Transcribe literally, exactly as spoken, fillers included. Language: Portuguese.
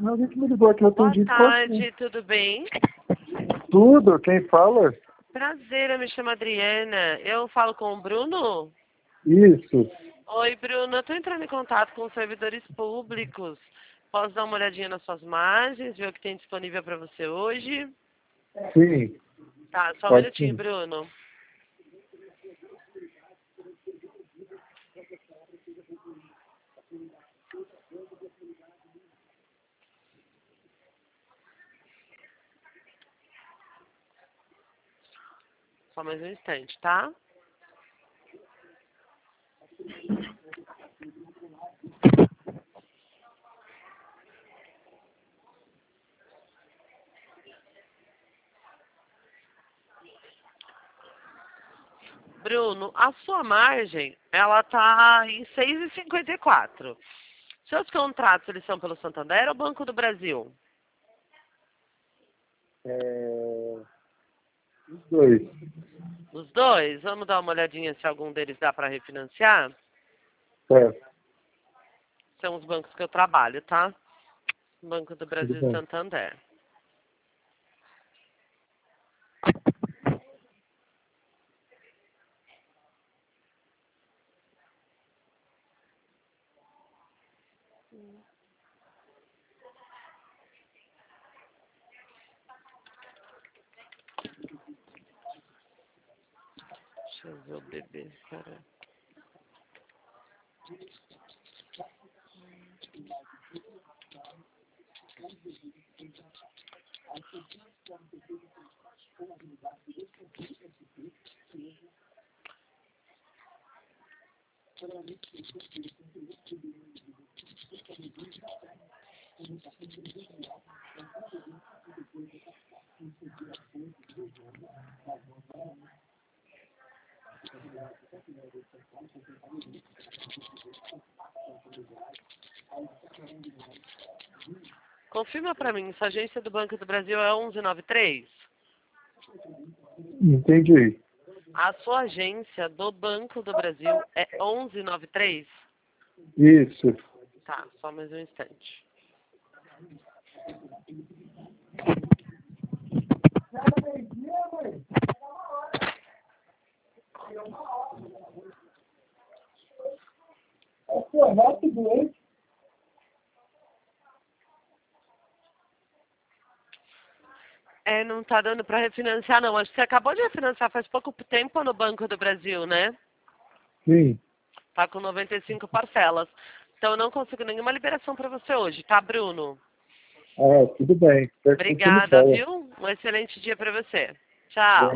Alguém que me ligou aqui, eu Boa atendi. tarde, tudo bem? Tudo, quem fala? Prazer, eu me chamo Adriana. Eu falo com o Bruno? Isso. Oi, Bruno, eu estou entrando em contato com os servidores públicos. Posso dar uma olhadinha nas suas margens, ver o que tem disponível para você hoje? Sim. Tá, só um Pode minutinho, sim. Bruno. Só mais um instante, tá? Bruno, a sua margem, ela tá em seis vírgula cinquenta e quatro. Seus contratos, eles são pelo Santander ou Banco do Brasil? É... Os dois. Os dois? Vamos dar uma olhadinha se algum deles dá para refinanciar? Certo. São os bancos que eu trabalho, tá? Banco do Tudo Brasil e bem. Santander. Deixa eu ver o bebê, cara. Confirma pra mim, sua agência do Banco do Brasil é onze noventa e três? Entendi. A sua agência do Banco do Brasil é onze noventa e três? Isso. Tá, só mais um instante. É, não tá dando pra refinanciar, não. Acho que você acabou de refinanciar faz pouco tempo no Banco do Brasil, né? Sim. Tá com noventa e cinco parcelas. Então eu não consigo nenhuma liberação pra você hoje, tá, Bruno? Ah, tudo bem. Certo, você me Obrigada, fala. viu? Um excelente dia pra você. Tchau.